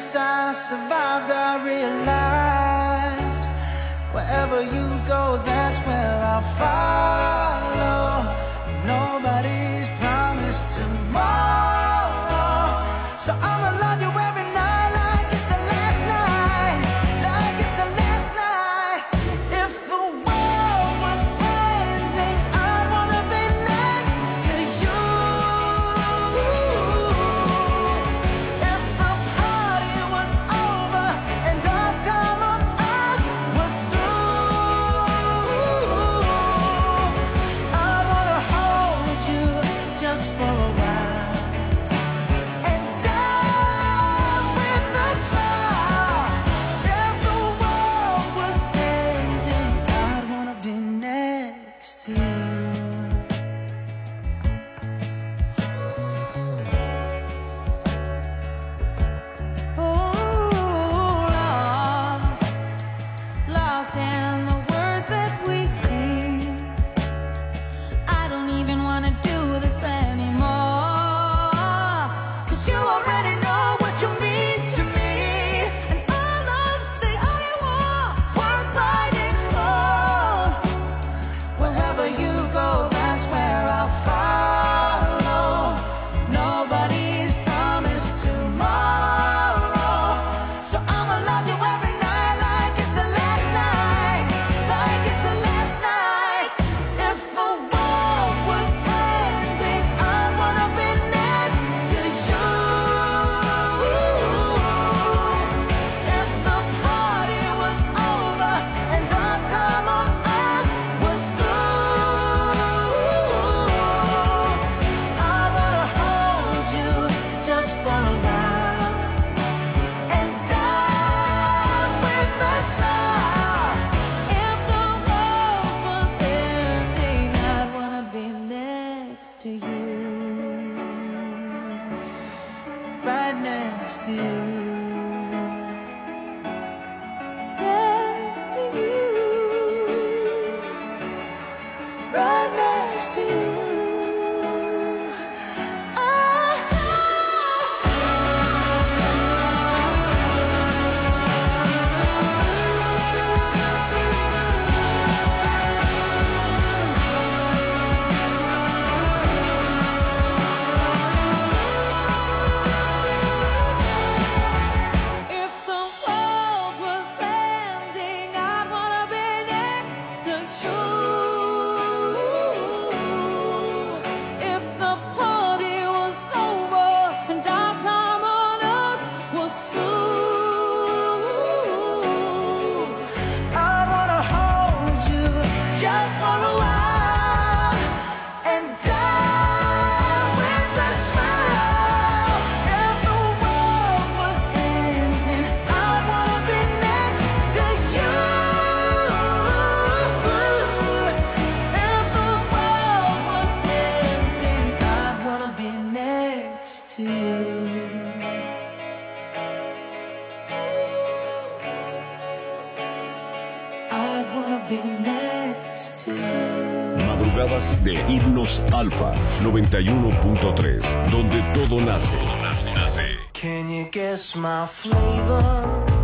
As I survived, I realized wherever you go, that's where I'll follow. Nobody's promised tomorrow, so I'ma love you every night like it's the last night, like it's the last night. If the world was ending, I'd wanna be next to you. If the party was over and our time on earth was through, I'd wanna hold you just for a while and die with the smile. If the world was ending, I'd wanna be next to you. Lost in the words that we sing. I don't even wanna do this anymore, 'cause you already know what you mean to me, and all of the only war worth fighting for. Wherever you go, that's where I'll follow. Nobody's promised tomorrow, so I'ma love you every night like it's the last night, like it's the last night. If the world was ending, I'd wanna be next to you. If the party was over and our time on earth was through, I'd wanna hold you just for a while and die with a smile. If the world was ending, I'd wanna be next to you, right next to you, next to you, right next to you. If the world was ending, I'd wanna be next to you. If the party was over and our time on earth was through, I'd wanna hold you just for a while and die with a smile. If the world was ending, I'd wanna be next to you. If the world was ending, I'd wanna be next to you. I'd wanna be next to you. Madrugadas de Himnos Alfa 91.3, donde todo nace. Can you guess my flavor?